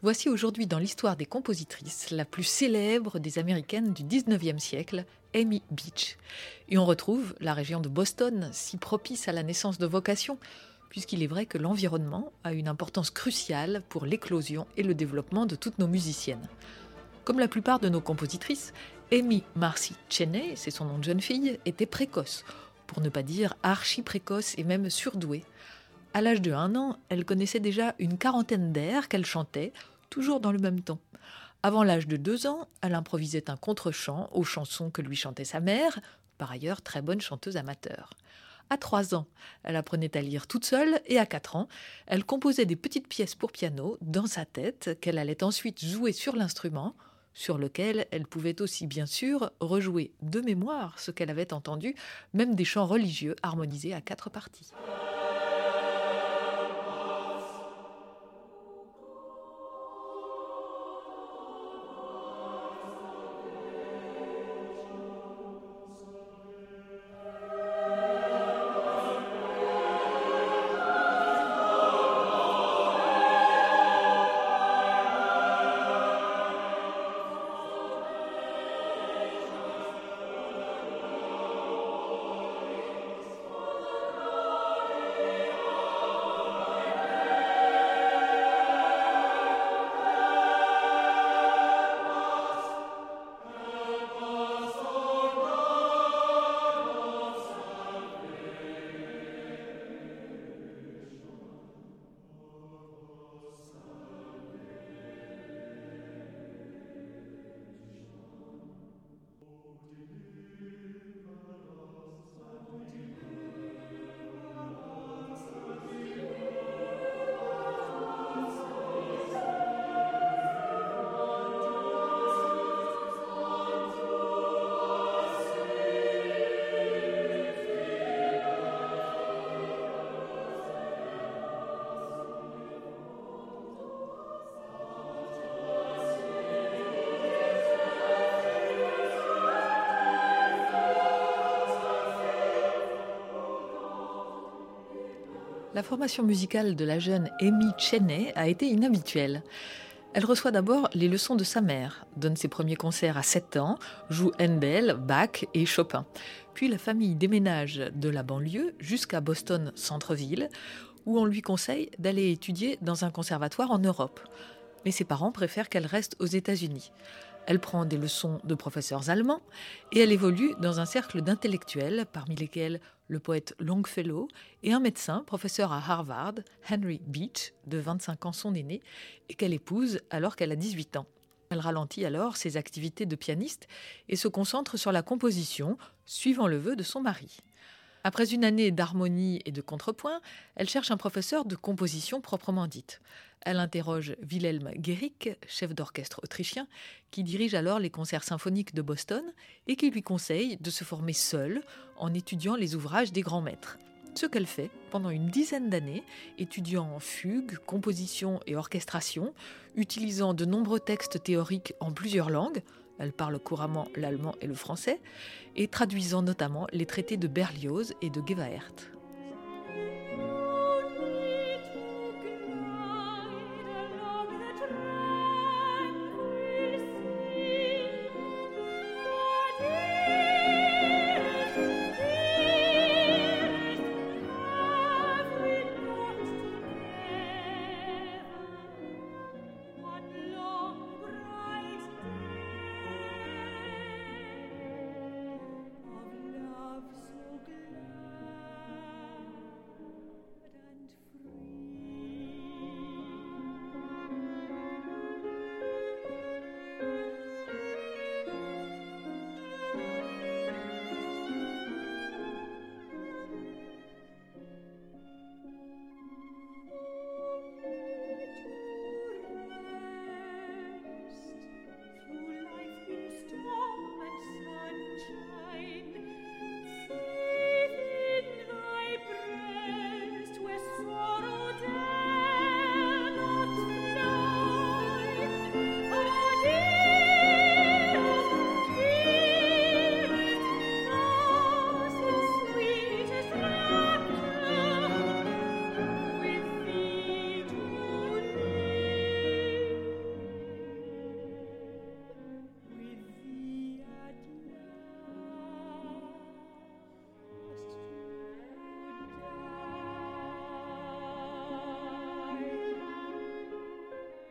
Voici aujourd'hui dans l'histoire des compositrices la plus célèbre des américaines du 19e siècle, Amy Beach. Et on retrouve la région de Boston, si propice à la naissance de vocations, puisqu'il est vrai que l'environnement a une importance cruciale pour l'éclosion et le développement de toutes nos musiciennes. Comme la plupart de nos compositrices, Amy Marcy Cheney, c'est son nom de jeune fille, était précoce, pour ne pas dire archi-précoce et même surdouée. À l'âge de 1 an, elle connaissait déjà une quarantaine d'airs qu'elle chantait, toujours dans le même ton. Avant l'âge de 2 ans, elle improvisait un contre-chant aux chansons que lui chantait sa mère, par ailleurs très bonne chanteuse amateur. À 3 ans, elle apprenait à lire toute seule et à 4 ans, elle composait des petites pièces pour piano dans sa tête qu'elle allait ensuite jouer sur l'instrument, sur lequel elle pouvait aussi bien sûr rejouer de mémoire ce qu'elle avait entendu, même des chants religieux harmonisés à 4 parties. La formation musicale de la jeune Amy Cheney a été inhabituelle. Elle reçoit d'abord les leçons de sa mère, donne ses premiers concerts à 7 ans, joue Handel, Bach et Chopin. Puis la famille déménage de la banlieue jusqu'à Boston centre-ville, où on lui conseille d'aller étudier dans un conservatoire en Europe. Mais ses parents préfèrent qu'elle reste aux États-Unis. Elle prend des leçons de professeurs allemands et elle évolue dans un cercle d'intellectuels, parmi lesquels le poète Longfellow et un médecin, professeur à Harvard, Henry Beach, de 25 ans son aîné, et qu'elle épouse alors qu'elle a 18 ans. Elle ralentit alors ses activités de pianiste et se concentre sur la composition, suivant le vœu de son mari. Après une année d'harmonie et de contrepoint, elle cherche un professeur de composition proprement dite. Elle interroge Wilhelm Gehrig, chef d'orchestre autrichien, qui dirige alors les concerts symphoniques de Boston et qui lui conseille de se former seule en étudiant les ouvrages des grands maîtres. Ce qu'elle fait pendant une dizaine d'années, étudiant en fugue, composition et orchestration, utilisant de nombreux textes théoriques en plusieurs langues, elle parle couramment l'allemand et le français, et traduisant notamment les traités de Berlioz et de Gevaert.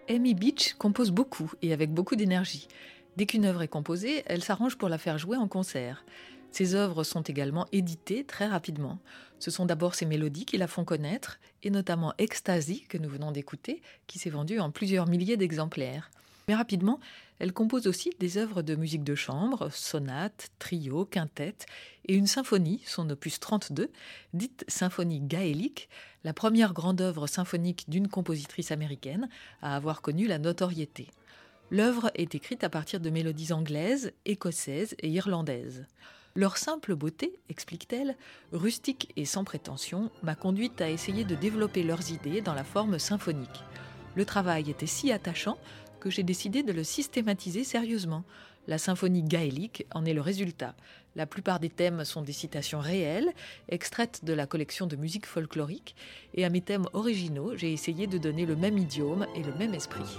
Amy Beach compose beaucoup et avec beaucoup d'énergie. Dès qu'une œuvre est composée, elle s'arrange pour la faire jouer en concert. Ses œuvres sont également éditées très rapidement. Ce sont d'abord ses mélodies qui la font connaître, et notamment Ecstasy, que nous venons d'écouter, qui s'est vendue en plusieurs milliers d'exemplaires. Mais rapidement, elle compose aussi des œuvres de musique de chambre, sonates, trios, quintettes, et une symphonie, son opus 32, dite symphonie gaélique, la première grande œuvre symphonique d'une compositrice américaine à avoir connu la notoriété. L'œuvre est écrite à partir de mélodies anglaises, écossaises et irlandaises. Leur simple beauté, explique-t-elle, rustique et sans prétention, m'a conduite à essayer de développer leurs idées dans la forme symphonique. Le travail était si attachant que j'ai décidé de le systématiser sérieusement. La symphonie gaélique en est le résultat. La plupart des thèmes sont des citations réelles, extraites de la collection de musique folklorique, et à mes thèmes originaux, j'ai essayé de donner le même idiome et le même esprit.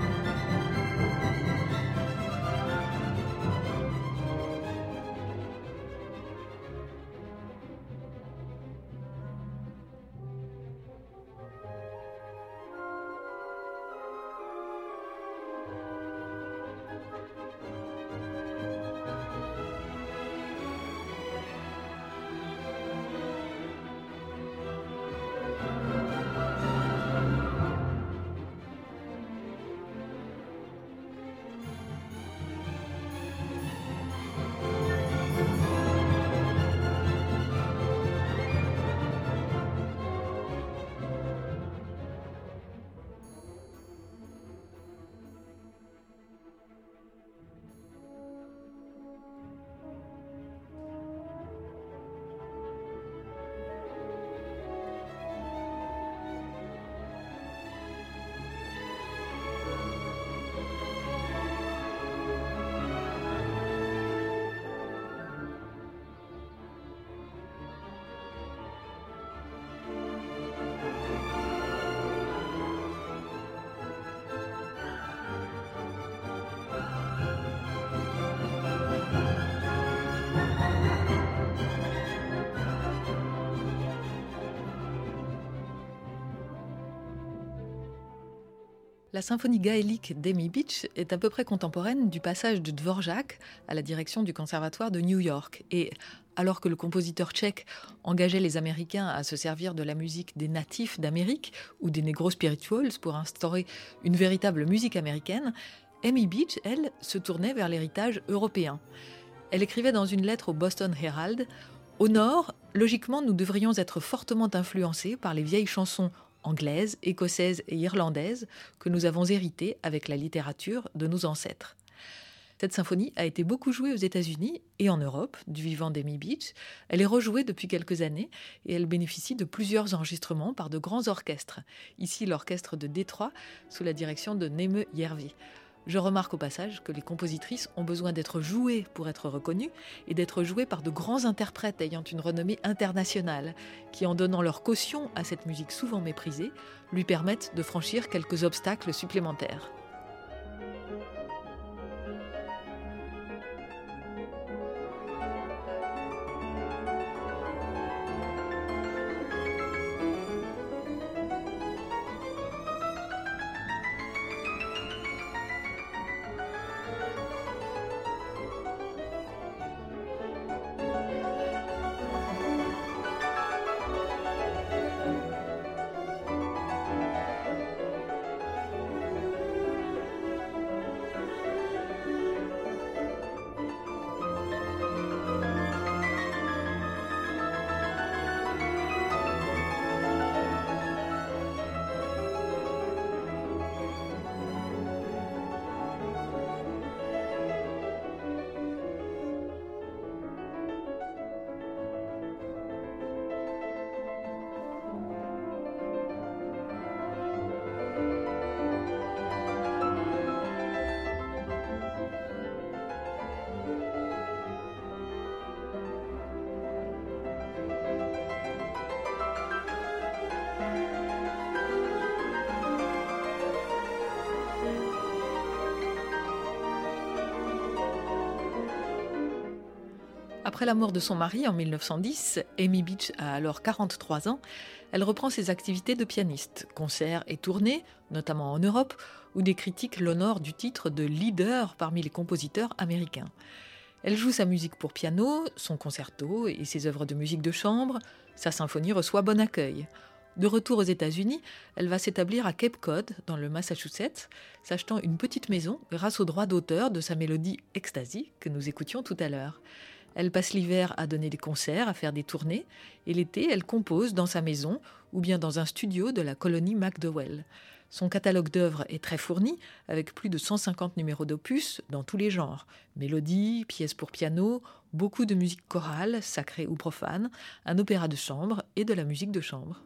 La symphonie gaélique d'Amy Beach est à peu près contemporaine du passage de Dvorak à la direction du Conservatoire de New York. Et alors que le compositeur tchèque engageait les Américains à se servir de la musique des natifs d'Amérique ou des Negro Spirituals pour instaurer une véritable musique américaine, Amy Beach, elle, se tournait vers l'héritage européen. Elle écrivait dans une lettre au Boston Herald « Au nord, logiquement, nous devrions être fortement influencés par les vieilles chansons anglaises, écossaises et irlandaises que nous avons héritées avec la littérature de nos ancêtres. » Cette symphonie a été beaucoup jouée aux États-Unis et en Europe, du vivant d'Amy Beach. Elle est rejouée depuis quelques années et elle bénéficie de plusieurs enregistrements par de grands orchestres. Ici, l'orchestre de Détroit, sous la direction de Neme Järvi. Je remarque au passage que les compositrices ont besoin d'être jouées pour être reconnues et d'être jouées par de grands interprètes ayant une renommée internationale, qui, en donnant leur caution à cette musique souvent méprisée, lui permettent de franchir quelques obstacles supplémentaires. Après la mort de son mari en 1910, Amy Beach a alors 43 ans. Elle reprend ses activités de pianiste, concerts et tournées, notamment en Europe, où des critiques l'honorent du titre de leader parmi les compositeurs américains. Elle joue sa musique pour piano, son concerto et ses œuvres de musique de chambre. Sa symphonie reçoit bon accueil. De retour aux États-Unis, elle va s'établir à Cape Cod, dans le Massachusetts, s'achetant une petite maison grâce aux droits d'auteur de sa mélodie Ecstasy que nous écoutions tout à l'heure. Elle passe l'hiver à donner des concerts, à faire des tournées, et l'été, elle compose dans sa maison ou bien dans un studio de la colonie MacDowell. Son catalogue d'œuvres est très fourni, avec plus de 150 numéros d'opus dans tous les genres. Mélodies, pièces pour piano, beaucoup de musique chorale, sacrée ou profane, un opéra de chambre et de la musique de chambre.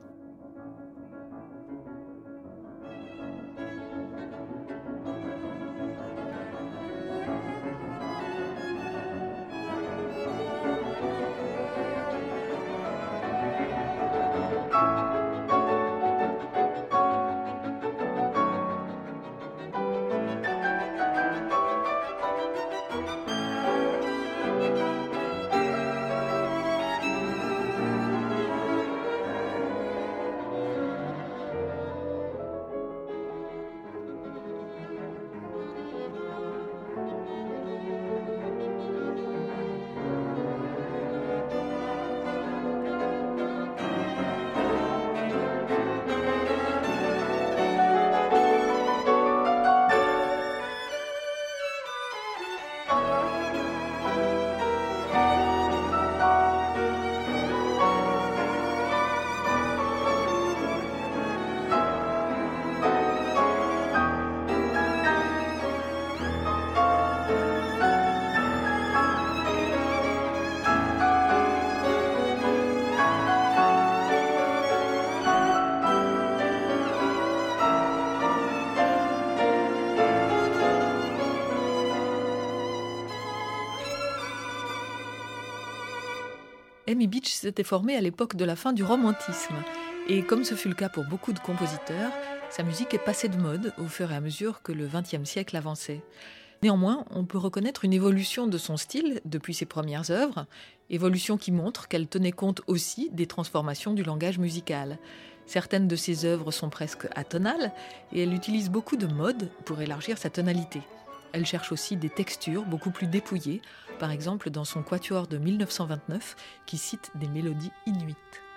Amy Beach s'était formée à l'époque de la fin du romantisme. Et comme ce fut le cas pour beaucoup de compositeurs, sa musique est passée de mode au fur et à mesure que le XXe siècle avançait. Néanmoins, on peut reconnaître une évolution de son style depuis ses premières œuvres, évolution qui montre qu'elle tenait compte aussi des transformations du langage musical. Certaines de ses œuvres sont presque atonales et elle utilise beaucoup de modes pour élargir sa tonalité. Elle cherche aussi des textures beaucoup plus dépouillées, par exemple dans son quatuor de 1929 qui cite des mélodies inuites.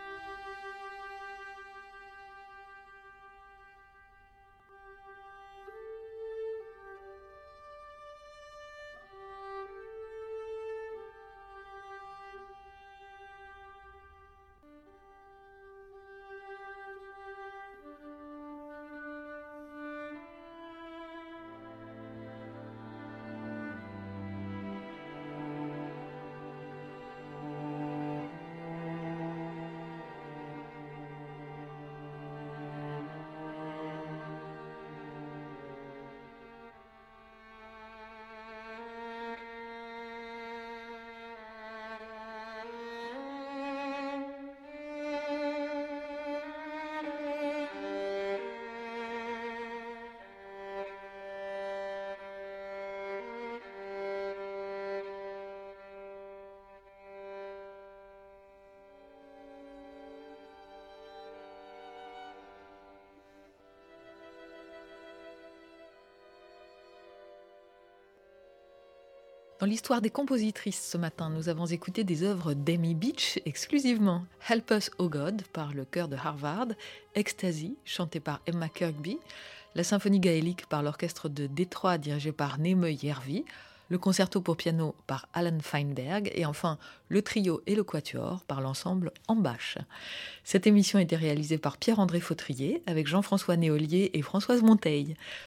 Dans l'histoire des compositrices ce matin, nous avons écouté des œuvres d'Amy Beach exclusivement. Help Us, Oh God par le chœur de Harvard, Ecstasy chantée par Emma Kirkby, la symphonie gaélique par l'orchestre de Détroit dirigé par Neeme Järvi, le concerto pour piano par Alan Feinberg et enfin le trio et le quatuor par l'ensemble Ambach. Cette émission a été réalisée par Pierre-André Fautrier avec Jean-François Néolier et Françoise Monteil.